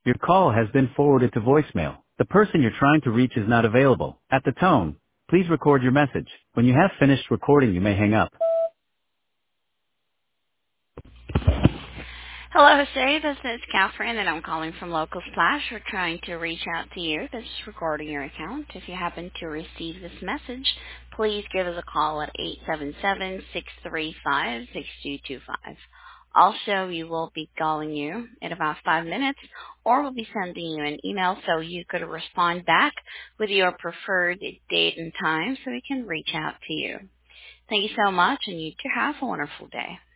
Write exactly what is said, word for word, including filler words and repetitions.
Your call has been forwarded to voicemail. The person you're trying to reach is not available. At the tone, please record your message. When you have finished recording, you may hang up. Hello, Jose. This is Catherine, and I'm calling from Local Splash. We're trying to reach out to you. This is regarding your account. If you happen to receive this message, please give us a call at eight seven seven, six three five, six two two five. Also, we will be calling you in about five minutes, or we'll be sending you an email so you could respond back with your preferred date and time so we can reach out to you. Thank you so much, and you too have a wonderful day.